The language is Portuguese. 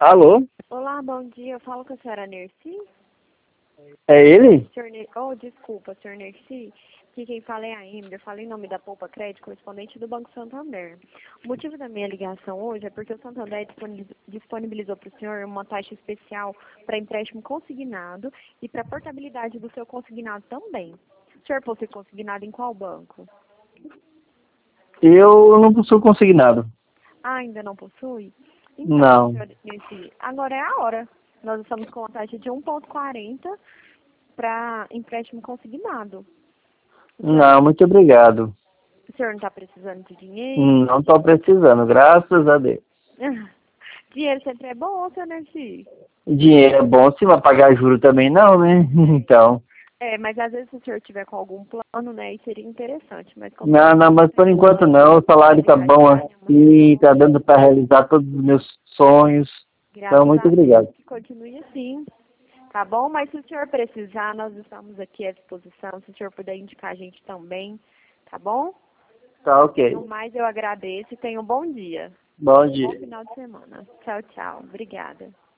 Alô? Olá, bom dia. Eu falo com a senhora Nerci. É ele? Desculpa, senhor Nerci. Aqui quem fala é a Ember. Eu falo em nome da Poupa Crédito, correspondente do Banco Santander. O motivo da minha ligação hoje é porque o Santander disponibilizou para o senhor uma taxa especial para empréstimo consignado e para portabilidade do seu consignado também. O senhor possui consignado em qual banco? Eu não possuo consignado. Ah, ainda não possui? Então, Não. senhor Nerci, agora é a hora. Nós estamos com uma taxa de 1,40 para empréstimo consignado. Não, muito obrigado. O senhor não está precisando de dinheiro? Não estou precisando, graças a Deus. Dinheiro sempre é bom, seu Nerci. Dinheiro é bom, se vai pagar juro também não, né? Então. É, mas às vezes se o senhor tiver com algum plano, né, aí seria interessante. Mas como Não, não, mas por enquanto não. O salário tá bom aqui, tá dando para realizar todos os meus sonhos. Então, graças muito a Deus obrigado. que continue assim, tá bom? Mas se o senhor precisar, nós estamos aqui à disposição. Se o senhor puder indicar a gente também, tá bom? Tá ok. No mais, eu agradeço e tenha um bom dia. Bom Bom dia. final de semana. Tchau, tchau. Obrigada.